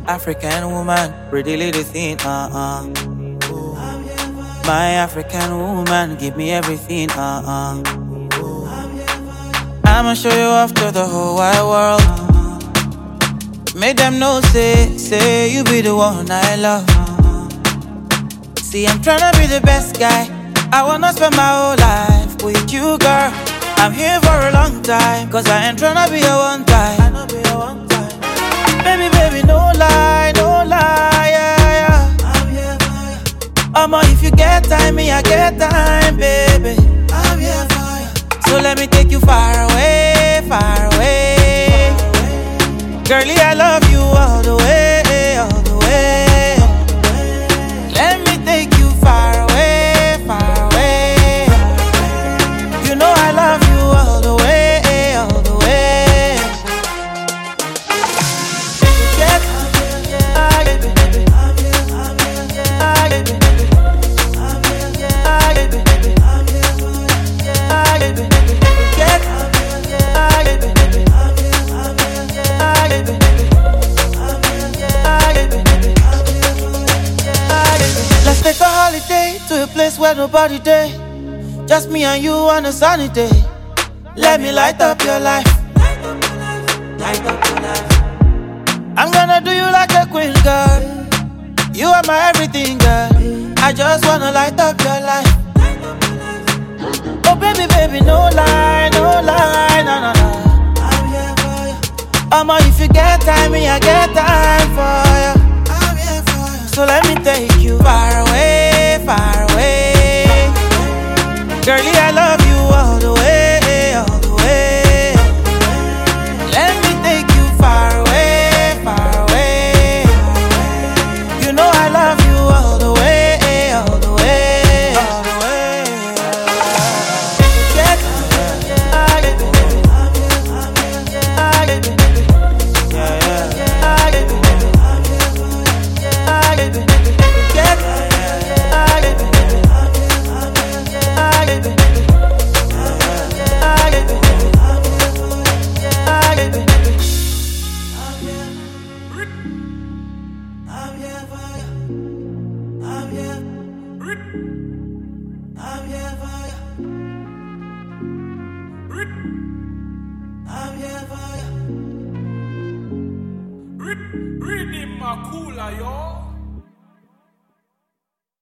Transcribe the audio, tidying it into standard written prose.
African woman, pretty little thing, My African woman, give me everything, I'ma show you off to the whole wide world. Make them know, say you be the one I love. See, I'm tryna be the best guy. I wanna spend my whole life with you, girl. I'm here for a long time, cause I ain't tryna be a one time. Baby, no lie, yeah. I'm here for you. If you get time, me, I get time, baby. I'm here for you. So let me take you far away, far away. Girlie, I love you all the way, all the way. Let me take you far away, far away. You know I love you all the way, all the way. Let's take a holiday to a place where nobody day. Just me and you on a sunny day. Let me light up your life. Light up your life. I'm gonna do you like a queen, girl. You are my everything, girl. I just wanna light up your life. Oh baby, no lie, no. I'm here for you. If you get time, me, I get time for you. I'm here for you. So let me take you far away, far away. Girlie, I love you all the way, all the way. Let me take you far away, far away. You know I love you all the way, all the way, all the way. Get Read him, Makula, yo.